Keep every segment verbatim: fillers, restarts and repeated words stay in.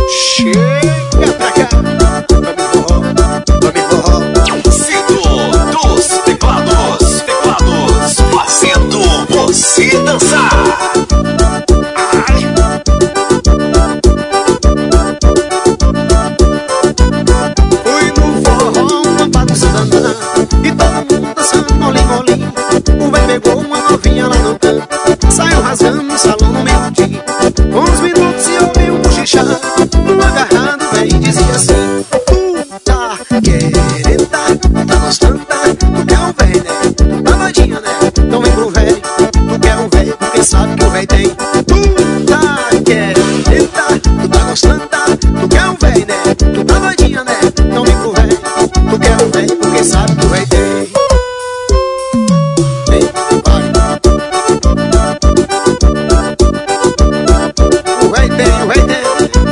Chega pra cá, vamos forró, vamos forró. Cito dos teclados, teclados, fazendo você dançar. Ai. Fui no forró, uma bagunça danada, e todo mundo dançando molim molim. O véi pegou uma novinha lá no canto, saiu rasgando o salão no meio dia. Com uns minutos se ouviu um cochichar, no agarrado o véi dizia assim: tu tá querendo, tá, tá gostando, tá? Tu quer um véi, né? Tu tá doidinha, né? Então vem pro véi, tu quer um véi, porque sabe que o véi tem. Tu tá querendo, tá, tu tá gostando, tá? Tu quer um véi, né? Tu tá doidinha, né? Então vem pro véi, tu quer um véi, porque sabe que o véi tem. Vem, vai. O véi tem, o véi tem.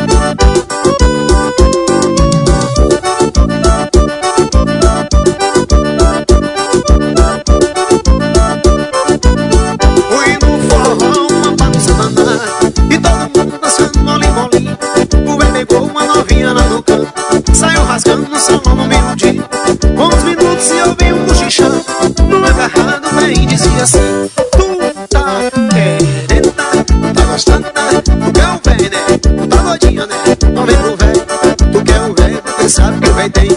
Fui no forró, uma bagunça danada, e todo mundo dançando molim molim. O véi pegou uma novinha lá no canto, saiu rasgando no salão no meio-dia. Com uns minutos se ouviu um cochichando, no agarrado o véi dizia assim: tu tá querendo, tá? Tu tá gostando, tá? Tu quer um véi, né? Tu tá doidinha, né? Então vem pro véi, tu quer um véi, porque sabe que o véi tem.